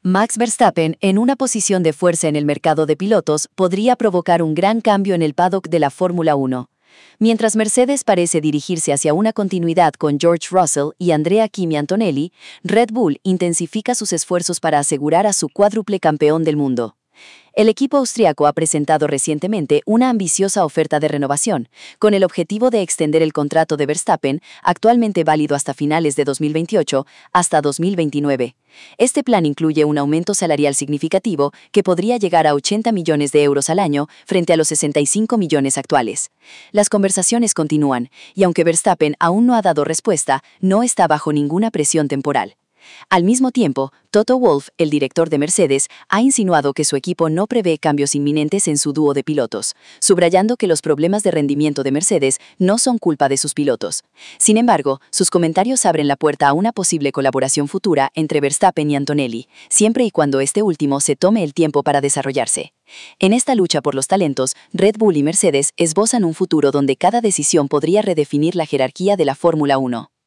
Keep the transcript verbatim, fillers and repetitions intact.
Max Verstappen, en una posición de fuerza en el mercado de pilotos, podría provocar un gran cambio en el paddock de la Fórmula uno. Mientras Mercedes parece dirigirse hacia una continuidad con George Russell y Andrea Kimi Antonelli, Red Bull intensifica sus esfuerzos para asegurar a su cuádruple campeón del mundo. El equipo austriaco ha presentado recientemente una ambiciosa oferta de renovación, con el objetivo de extender el contrato de Verstappen, actualmente válido hasta finales de dos mil veintiocho, hasta dos mil veintinueve. Este plan incluye un aumento salarial significativo que podría llegar a ochenta millones de euros al año frente a los sesenta y cinco millones actuales. Las conversaciones continúan, y aunque Verstappen aún no ha dado respuesta, no está bajo ninguna presión temporal. Al mismo tiempo, Toto Wolff, el director de Mercedes, ha insinuado que su equipo no prevé cambios inminentes en su dúo de pilotos, subrayando que los problemas de rendimiento de Mercedes no son culpa de sus pilotos. Sin embargo, sus comentarios abren la puerta a una posible colaboración futura entre Verstappen y Antonelli, siempre y cuando este último se tome el tiempo para desarrollarse. En esta lucha por los talentos, Red Bull y Mercedes esbozan un futuro donde cada decisión podría redefinir la jerarquía de la Fórmula uno.